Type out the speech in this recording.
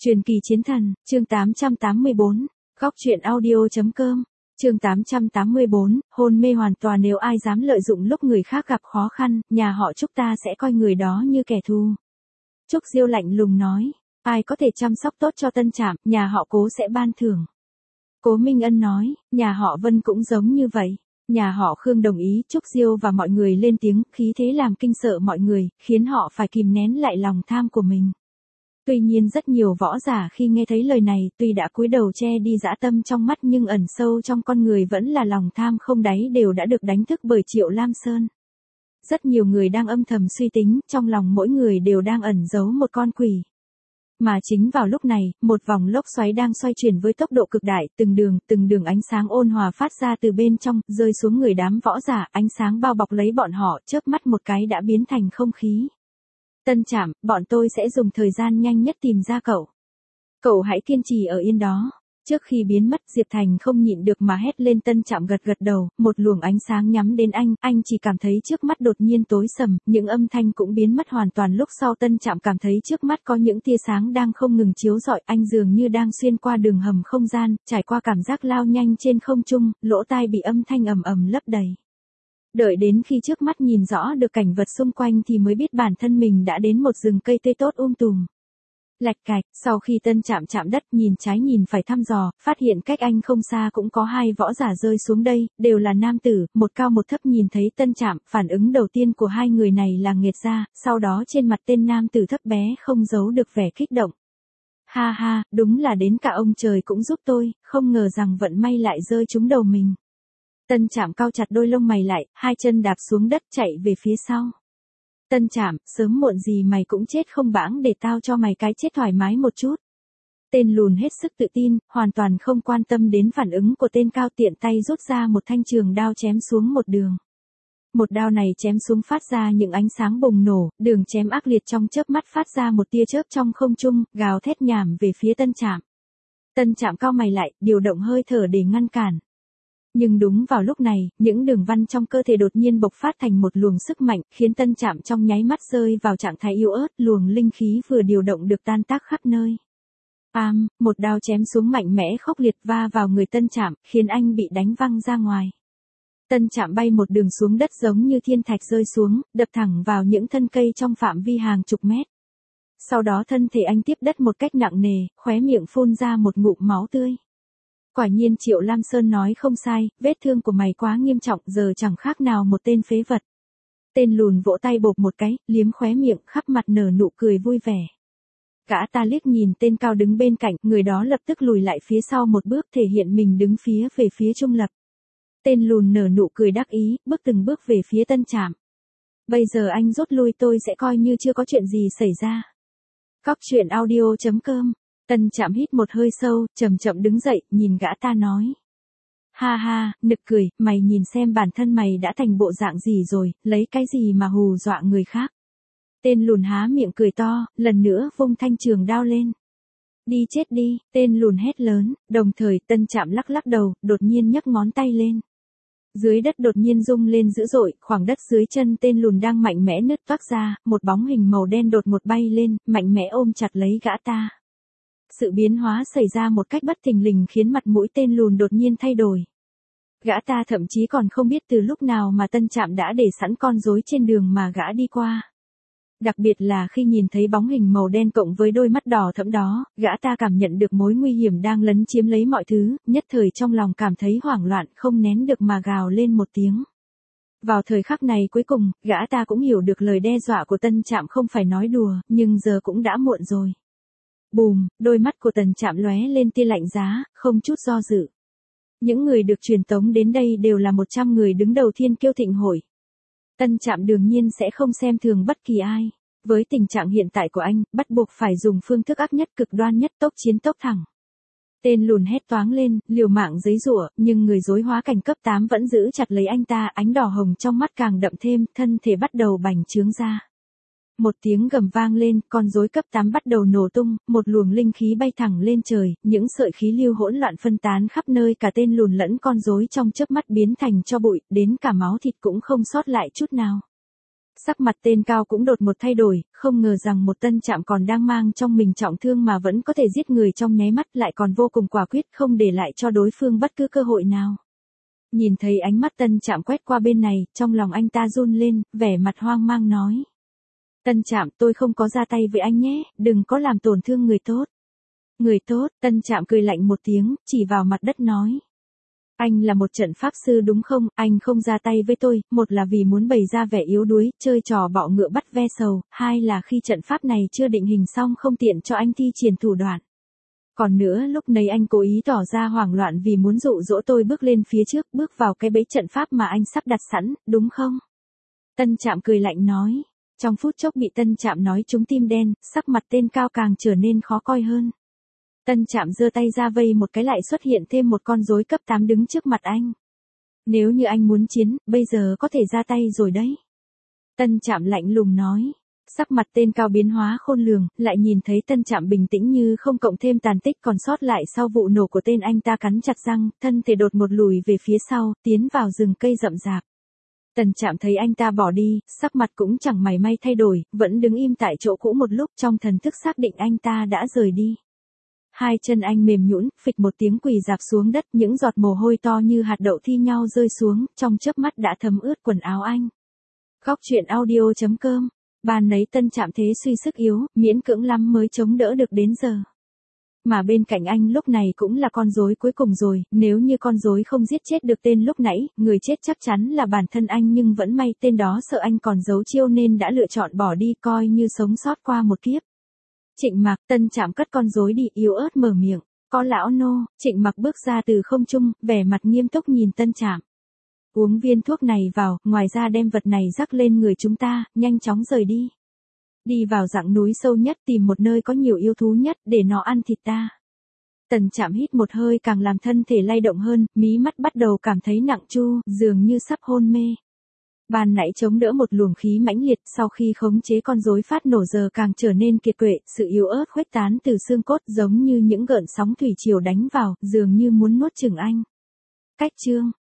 Truyền kỳ chiến thần, chương 884, góc truyện audio.com, chương 884, hôn mê hoàn toàn. Nếu ai dám lợi dụng lúc người khác gặp khó khăn, nhà họ Trúc ta sẽ coi người đó như kẻ thù. Trúc Diêu lạnh lùng nói, ai có thể chăm sóc tốt cho Tân Trạm, nhà họ Cố sẽ ban thưởng. Cố Minh Ân nói, nhà họ Vân cũng giống như vậy. Nhà họ Khương đồng ý. Trúc Diêu và mọi người lên tiếng, khí thế làm kinh sợ mọi người, khiến họ phải kìm nén lại lòng tham của mình. Tuy nhiên rất nhiều võ giả khi nghe thấy lời này, tuy đã cúi đầu che đi dã tâm trong mắt nhưng ẩn sâu trong con người vẫn là lòng tham không đáy, đều đã được đánh thức bởi Triệu Lam Sơn. Rất nhiều người đang âm thầm suy tính, trong lòng mỗi người đều đang ẩn giấu một con quỷ. Mà chính vào lúc này, một vòng lốc xoáy đang xoay chuyển với tốc độ cực đại, từng đường ánh sáng ôn hòa phát ra từ bên trong, rơi xuống người đám võ giả, ánh sáng bao bọc lấy bọn họ, chớp mắt một cái đã biến thành không khí. Tân Trạm, bọn tôi sẽ dùng thời gian nhanh nhất tìm ra cậu. Cậu hãy kiên trì ở yên đó. Trước khi biến mất, Diệp Thành không nhịn được mà hét lên. Tân Trạm gật gật đầu, một luồng ánh sáng nhắm đến anh chỉ cảm thấy trước mắt đột nhiên tối sầm, những âm thanh cũng biến mất hoàn toàn. Lúc sau Tân Trạm cảm thấy trước mắt có những tia sáng đang không ngừng chiếu rọi, anh dường như đang xuyên qua đường hầm không gian, trải qua cảm giác lao nhanh trên không trung, lỗ tai bị âm thanh ầm ầm lấp đầy. Đợi đến khi trước mắt nhìn rõ được cảnh vật xung quanh thì mới biết bản thân mình đã đến một rừng cây tươi tốt tùm. Lạch cạch, sau khi Tân Trạm chạm đất nhìn trái nhìn phải thăm dò, phát hiện cách anh không xa cũng có hai võ giả rơi xuống đây, đều là nam tử, một cao một thấp. Nhìn thấy Tân Trạm, phản ứng đầu tiên của hai người này là nghiệt ra, sau đó trên mặt tên nam tử thấp bé không giấu được vẻ kích động. Ha ha, đúng là đến cả ông trời cũng giúp tôi, không ngờ rằng vận may lại rơi trúng đầu mình. Tân Trạm cau chặt đôi lông mày lại, hai chân đạp xuống đất chạy về phía sau. Tân Trạm, sớm muộn gì mày cũng chết không bãng, để tao cho mày cái chết thoải mái một chút. Tên lùn hết sức tự tin, hoàn toàn không quan tâm đến phản ứng của tên cao, tiện tay rút ra một thanh trường đao chém xuống một đường. Một đao này chém xuống phát ra những ánh sáng bùng nổ, đường chém ác liệt, trong chớp mắt phát ra một tia chớp trong không trung, gào thét nhảm về phía Tân Trạm. Tân Trạm cau mày lại, điều động hơi thở để ngăn cản. Nhưng đúng vào lúc này, những đường văn trong cơ thể đột nhiên bộc phát thành một luồng sức mạnh, khiến Tân Trạm trong nháy mắt rơi vào trạng thái yếu ớt, luồng linh khí vừa điều động được tan tác khắp nơi. Một đao chém xuống mạnh mẽ khốc liệt va vào người Tân Trạm, khiến anh bị đánh văng ra ngoài. Tân Trạm bay một đường xuống đất giống như thiên thạch rơi xuống, đập thẳng vào những thân cây trong phạm vi hàng chục mét. Sau đó thân thể anh tiếp đất một cách nặng nề, khóe miệng phun ra một ngụm máu tươi. Quả nhiên Triệu Lam Sơn nói không sai, vết thương của mày quá nghiêm trọng, giờ chẳng khác nào một tên phế vật. Tên lùn vỗ tay bộp một cái, liếm khóe miệng, khắp mặt nở nụ cười vui vẻ. Gã ta liếc nhìn tên cao đứng bên cạnh, người đó lập tức lùi lại phía sau một bước, thể hiện mình đứng về phía Trung Lập. Tên lùn nở nụ cười đắc ý, bước từng bước về phía Tân Trạm. Bây giờ anh rút lui, tôi sẽ coi như chưa có chuyện gì xảy ra. Góc truyện audio.com. Tân Trạm hít một hơi sâu, chậm chậm đứng dậy, nhìn gã ta nói. Ha ha, nực cười, mày nhìn xem bản thân mày đã thành bộ dạng gì rồi, lấy cái gì mà hù dọa người khác. Tên lùn há miệng cười to, lần nữa vung thanh trường đao lên. Đi chết đi, tên lùn hét lớn, đồng thời Tân Trạm lắc lắc đầu, đột nhiên nhấc ngón tay lên. Dưới đất đột nhiên rung lên dữ dội, khoảng đất dưới chân tên lùn đang mạnh mẽ nứt toác ra, một bóng hình màu đen đột ngột bay lên, mạnh mẽ ôm chặt lấy gã ta. Sự biến hóa xảy ra một cách bất thình lình khiến mặt mũi tên lùn đột nhiên thay đổi. Gã ta thậm chí còn không biết từ lúc nào mà Tân Trạm đã để sẵn con rối trên đường mà gã đi qua. Đặc biệt là khi nhìn thấy bóng hình màu đen cộng với đôi mắt đỏ thẫm đó, gã ta cảm nhận được mối nguy hiểm đang lấn chiếm lấy mọi thứ, nhất thời trong lòng cảm thấy hoảng loạn, không nén được mà gào lên một tiếng. Vào thời khắc này cuối cùng, gã ta cũng hiểu được lời đe dọa của Tân Trạm không phải nói đùa, nhưng giờ cũng đã muộn rồi. Bùm, đôi mắt của Tân Trạm lóe lên tia lạnh giá, không chút do dự. Những người được truyền tống đến đây đều là 100 người đứng đầu Thiên Kiêu Thịnh Hội. Tân Trạm đương nhiên sẽ không xem thường bất kỳ ai. Với tình trạng hiện tại của anh, bắt buộc phải dùng phương thức ác nhất, cực đoan nhất, tốc chiến tốc thẳng. Tên lùn hét toáng lên, liều mạng giãy giụa, nhưng người rối hóa cảnh cấp 8 vẫn giữ chặt lấy anh ta, ánh đỏ hồng trong mắt càng đậm thêm, thân thể bắt đầu bành trướng ra. Một tiếng gầm vang lên, con rối cấp 8 bắt đầu nổ tung, một luồng linh khí bay thẳng lên trời, những sợi khí lưu hỗn loạn phân tán khắp nơi, cả tên lùn lẫn con rối trong chớp mắt biến thành tro bụi, đến cả máu thịt cũng không sót lại chút nào. Sắc mặt tên Cao cũng đột một thay đổi, không ngờ rằng một Tân Trạm còn đang mang trong mình trọng thương mà vẫn có thể giết người trong nháy mắt, lại còn vô cùng quả quyết không để lại cho đối phương bất cứ cơ hội nào. Nhìn thấy ánh mắt Tân Trạm quét qua bên này, trong lòng anh ta run lên, vẻ mặt hoang mang nói. Tân Trạm, tôi không có ra tay với anh nhé, đừng có làm tổn thương người tốt. Người tốt, Tân Trạm cười lạnh một tiếng, chỉ vào mặt đất nói. Anh là một trận pháp sư đúng không, anh không ra tay với tôi, một là vì muốn bày ra vẻ yếu đuối, chơi trò bọ ngựa bắt ve sầu, hai là khi trận pháp này chưa định hình xong không tiện cho anh thi triển thủ đoạn. Còn nữa lúc nấy anh cố ý tỏ ra hoảng loạn vì muốn dụ dỗ tôi bước lên phía trước, bước vào cái bẫy trận pháp mà anh sắp đặt sẵn, đúng không? Tân Trạm cười lạnh nói. Trong phút chốc bị Tân Trạm nói trúng tim đen, sắc mặt tên Cao càng trở nên khó coi hơn. Tân Trạm giơ tay ra vây một cái lại xuất hiện thêm một con rối cấp 8 đứng trước mặt anh. Nếu như anh muốn chiến, bây giờ có thể ra tay rồi đấy. Tân Trạm lạnh lùng nói. Sắc mặt tên Cao biến hóa khôn lường, lại nhìn thấy Tân Trạm bình tĩnh như không cộng thêm tàn tích còn sót lại sau vụ nổ của tên anh ta cắn chặt răng, thân thể đột một lùi về phía sau, tiến vào rừng cây rậm rạp. Tân Trạm thấy anh ta bỏ đi, sắc mặt cũng chẳng mảy may thay đổi, vẫn đứng im tại chỗ cũ một lúc, trong thần thức xác định anh ta đã rời đi. Hai chân anh mềm nhũn, phịch một tiếng quỳ rạp xuống đất, những giọt mồ hôi to như hạt đậu thi nhau rơi xuống, trong chớp mắt đã thấm ướt quần áo anh. Góc truyện audio.com. Ban nấy Tân Trạm thế suy sức yếu, miễn cưỡng lắm mới chống đỡ được đến giờ. Mà bên cạnh anh lúc này cũng là con rối cuối cùng rồi, nếu như con rối không giết chết được tên lúc nãy, người chết chắc chắn là bản thân anh, nhưng vẫn may tên đó sợ anh còn giấu chiêu nên đã lựa chọn bỏ đi, coi như sống sót qua một kiếp. Trịnh Mạc, Tân Trạm cất con rối đi, yếu ớt mở miệng. Có lão nô. Trịnh Mạc bước ra từ không trung, vẻ mặt nghiêm túc nhìn Tân Trạm. Uống viên thuốc này vào, ngoài ra đem vật này rắc lên người chúng ta, nhanh chóng rời đi. Đi vào rặng núi sâu nhất, tìm một nơi có nhiều yêu thú nhất, để nó ăn thịt ta. Tân Trạm hít một hơi càng làm thân thể lay động hơn, mí mắt bắt đầu cảm thấy nặng chu, dường như sắp hôn mê. Ban nãy chống đỡ một luồng khí mãnh liệt, sau khi khống chế con rối phát nổ giờ càng trở nên kiệt quệ, sự yếu ớt khuếch tán từ xương cốt giống như những gợn sóng thủy triều đánh vào, dường như muốn nuốt chửng anh. Cách chương